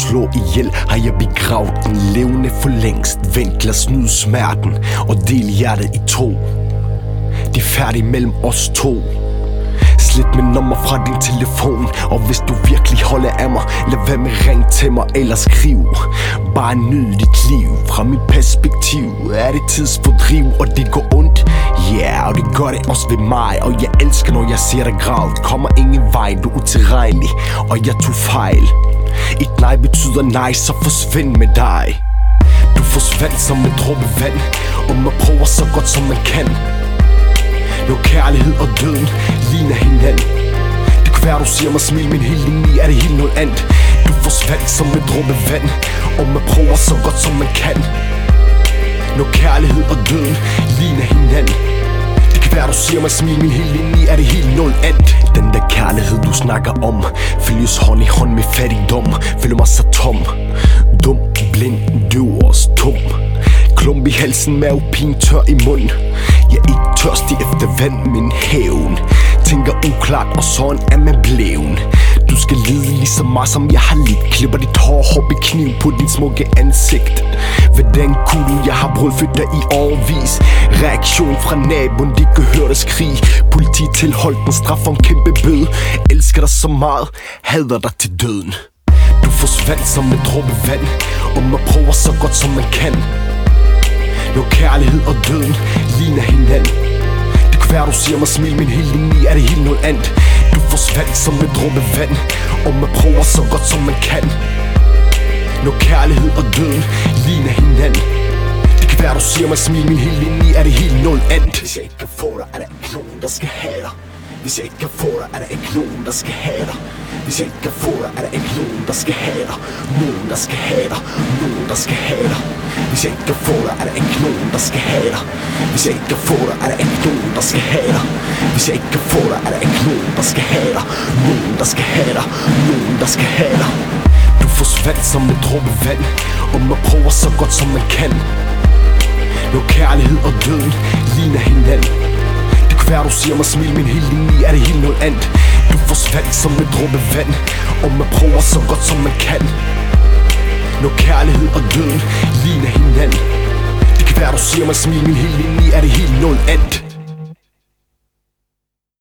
slå ihjel, har jeg begravet den levende for længst. Vent, lad os nyde smerten og del hjertet i to. Det er færdigt mellem os to. Slet mit nummer fra din telefon, og hvis du virkelig holder af mig, lad være med ring til mig eller skriv. Bare nyd dit liv. Fra mit perspektiv er det tidsfordriv, og det går ondt. Ja, og det gør det også ved mig, og jeg elsker når jeg ser dig græde. Kommer ingen vej, du er utilregnelig, og jeg tog fejl. Et nej betyder nej, så forsvind med dig. Du forsvandt som en dråbe vand, og man prøver så godt som man kan. Når kærlighed og døden ligner hinanden. Det kan være du siger mig smil, men helt indeni er det helt noget andet. Du forsvandt som en dråbe vand, og man prøver så godt som man kan. Når kærlighed og døden ligner hinanden. Det kan være du siger mig smil, men helt indeni er det helt noget andet. Den der kærlighed du snakker om følges hånd i hånd med fattigdom. Føler mig så tom, dum, blind, døv og stum. Klump i halsen, mavepine, tør i munden. Jeg er ikke tørstig efter vand, min hævn. Tænker uklart, og sådan er man bleven. Du skal lide lige så meget som jeg har lidt. Klipper dit hår, hoppe kniv på dit smukke ansigt. Hvordan kunne du, jeg har brødfødt dig i årevis. Reaktion fra naboen, de kan høre dig skrige. Politi tilholdt en straf for en kæmpe bøde. Elsker dig så meget, hader dig til døden. Du forsvandt som en dråbe vand, og man prøver så godt som man kan. Når kærlighed og døden ligner hinanden. Det kan være du siger mig smil, men helt indeni er det helt noget andet. Du forsvandt som en dråbe vand, og man prøver så godt som man kan. Når kærlighed og døden ligner hinanden. Det kan være du siger mig smil, men helt indeni er det helt noget andet. Hvis jeg ikke kan få dig, er der ikke nogen der skal have dig. Hvis jeg ikke kan få dig, er der ikke nogen der skal have dig. Hvis jeg ikke kan få dig, er der ikke nogen der skal have dig. Nogen der skal have dig, nogen der skal have dig. Hvis jeg ikke kan få dig, er der ikke nogen der skal have dig. Hvis jeg ikke kan få dig, er der ikke nogen der skal have dig. Hvis jeg ikke kan få dig, er der ikke nogen der skal have dig. Nogen der skal have dig, nogen der skal have dig. Du forsvandt som en dråbe vand, og man prøver så godt som man kan. Når kærlighed og døden ligner hinanden. Det kan være du siger mig smil, men helt indeni er det helt noget andet. Du forsvandt som en dråbe vand, og man prøver så godt som man kan. Når kærlighed og døden ligner hinanden. Det kan være du siger mig smil, men helt indeni er det helt noget andet.